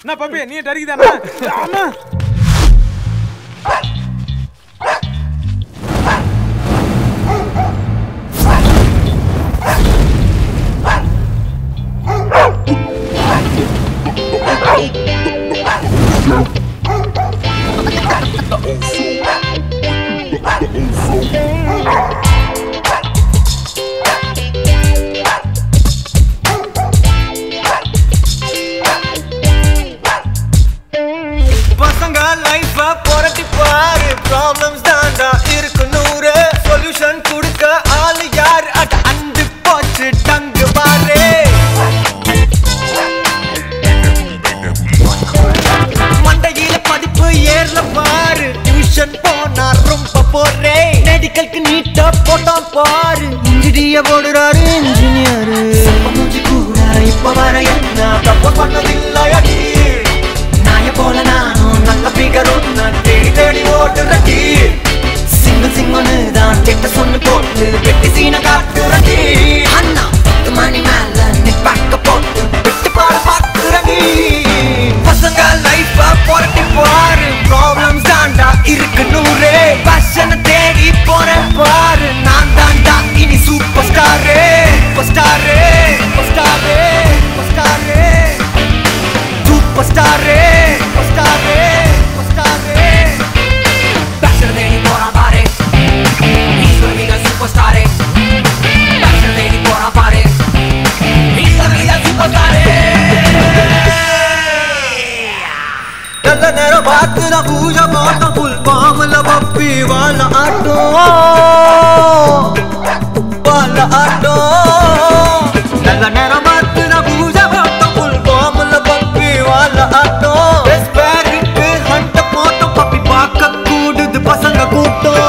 என்ன பாப்பி நீ டரிக்குதானா அம்மா பசங்க லைஃப் போராட்டி பாரு ப்ராப்ளம்ஸ் தாண்டா இருக்கு நூறு சொல்யூஷன் கொடுக்க ஆளு யாரு அட அண்டு போச்சு டங்கு பாரு மண்டையில படிப்பு ஏறல பாரு டியூஷன் போனா ரொம்ப போறே மெடிக்கலுக்கு நீட்டா போட்டான் பாரு இன்ஜினிய போடுறாரு இன்ஜினியர் மூஞ்சி கூட இப்ப வர என்ன தப்பு பண்ணதில்லையடி நாய போல நானும் நல்ல பிகர் ஒன்னு தேடி தேடி ஓடுறடி சிங்கிள் சிங்கொன்னு தான் கெட்ட சொன்னு போட்டு வெட்டி சீன காட்டுறடி அண்ணா மணி மேல நிப்பாக்க போட்டு விட்டு பாட பாக்குறடி பசங்க லைஃப் போராட்டி பாரு ப்ராப்ளம்ஸ் தாண்டா இருக்கு நூறு பேஷனை தேடி போறேன் பாரு நான் தாண்டா இனி super star super star super star super star super star super star super star பேஷனை தேடி போறான் பாரு ஈஸ்வர மீத சூப்பர் ஸ்டாரு பேஷனை தேடி போறான் பாரு ஈஸ்வர மீத சூப்பர் ஸ்டாரு நல்ல நேரம் பார்த்து நான் பூஜை போட்டோம் புல் பாமல பப்பி வாழ ஆட்டம் வாழ ஆட்டம் நல்ல நேரம் பார்த்து நான் பூஜை போட்டோம் புல் பாமல பப்பி வாழ ஆட்டம் பேருக்கு ஹண்ட போட்டோம் பப்பி பார்க்க கூடுது பசங்க கூட்டம்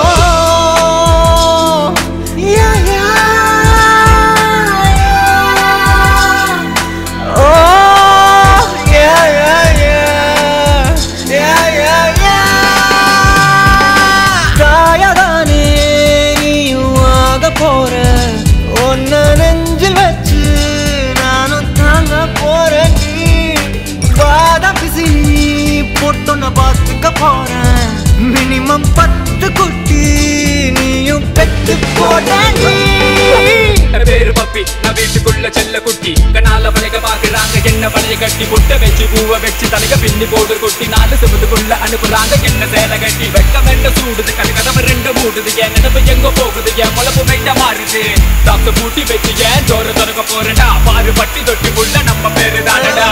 மினிமம் 10 குட்டி நீயும் பெத்து போடாடி பேரு பப்பி நான் வீட்டுக்குள்ள செல்ல குட்டி கனால வளைக பாக்குறாங்க என்ன வளைய கட்டி முட்டை வச்சு பூவை வச்சு தலைக பின்னி போடு குட்டி 4 செவத்துக்குள்ள அனுப்புறாங்க என்ன சேலை கட்டி வெட்கம் என்ன சூடுது கதவு 2 மூடுது என் நினைப்பு எங்க போகுது என் முளப்பு மைட்ட மாறுது டாக்டர் பூட்டி வச்சு ஏன் ஜோர தொடங்க போறடா பாரு பட்டி தொட்டி உள்ள நம்ம பேரு தானடா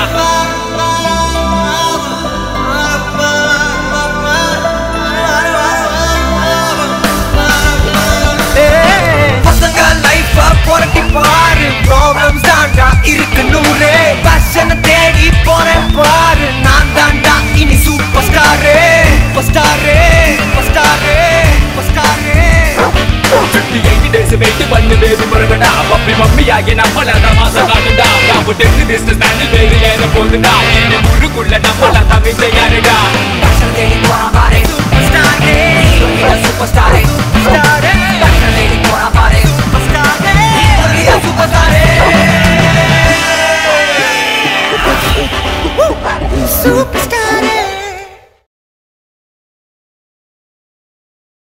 போராட்டி பாரு ப்ராப்ளம்ஸ் தாண்டா இருக்கு நூறு பேஷனை தேடி போறேன் பாரு நான் தாண்டா இனி super star super star super star super star 58 days wait பண்ணு பேபி முருகடா பப்பி மம்மி ஆகி நம்மள மாசம் காட்டுடா நான் டென்த் பிசினஸ் மேனேஜ் வேறு ஏற போகுதா என்ன முருகுள்ள நம்மள தவிச்ச யாருடா பேஷனை தேடி போறான் பாரு சூப்பர் ஸ்டாரு சூப்பர் ஸ்டாரு